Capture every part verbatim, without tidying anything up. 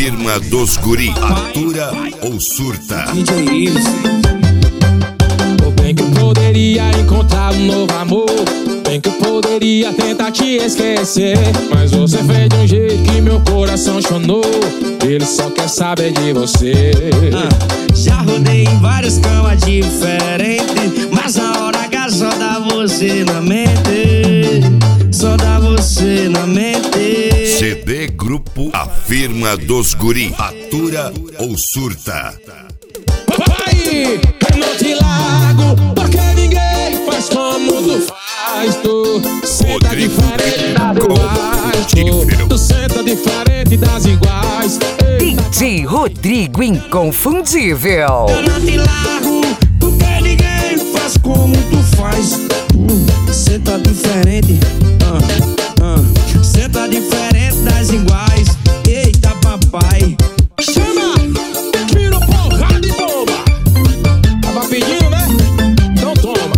firma dos guri. Atura ou surta? D J Ives. Ou bem que eu poderia encontrar um novo amor, bem que eu poderia tentar te esquecer, mas você fez de um jeito que meu coração chonou. Ele só quer saber de você. ah, Já rodei em várias camas diferentes, mas na hora H só dá você na mente, só dá você na mente. C D Grupo A Firma dos Guri. Atura ou surta? Vai, eu não te largo, porque ninguém faz como tu faz. Tu senta diferente das iguais. Tu, tu senta diferente das iguais. D J Rodrigo Inconfundível. Eu não te largo, porque ninguém faz como tu faz. Tu senta diferente, ah, ah, senta diferente das iguais. Eita papai, Chama, tira porrada e bomba. Tava pedindo, né? Então toma.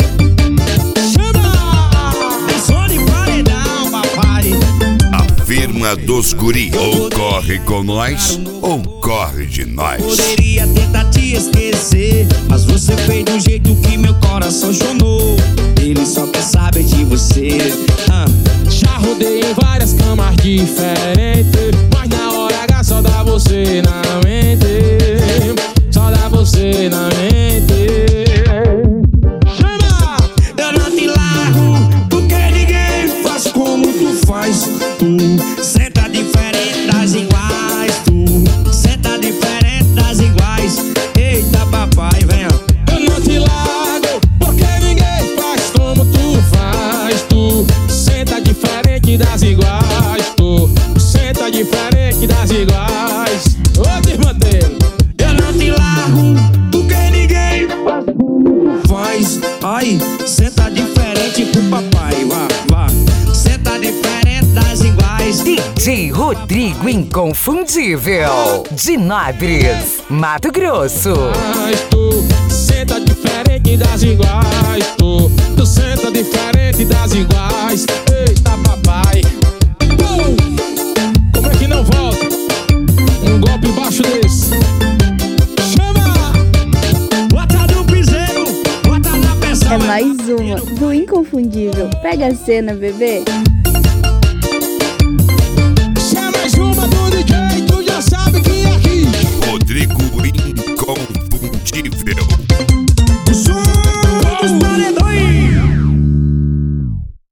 Chama, é som de paredão papai. A Firma dos Guri. Ou corre com nós, ou corre de nós. Poderia tentar te esquecer, mas você fez do jeito que meu coração chonou. Ele só quer saber de você. ah. já rodei em várias camas diferentes, mas na hora H só dá você na mente, só dá você na mente. Chama! Eu não te largo, porque ninguém faz como tu faz. Tu senta diferente das iguais. Tu senta diferente das iguais. Eita papai, venha. Eu não te largo, porque ninguém faz como tu faz. Tu senta diferente das iguais. Tu senta diferente das iguais. Ô, irmã dele. Eu não te largo, porque ninguém faz como tu faz. Ai, senta diferente pro papai, vá, vá. Senta diferente das iguais. D J Rodrigo Inconfundível. De Nabres, Mato Grosso. Mas tu senta diferente das iguais. Tu, tu senta diferente das iguais. Eita papai, Pum! Como é que não volta? Um golpe baixo desse. Chama! Bota no piseiro, bota na pressão. É mais uma do Inconfundível. Pega a cena, bebê.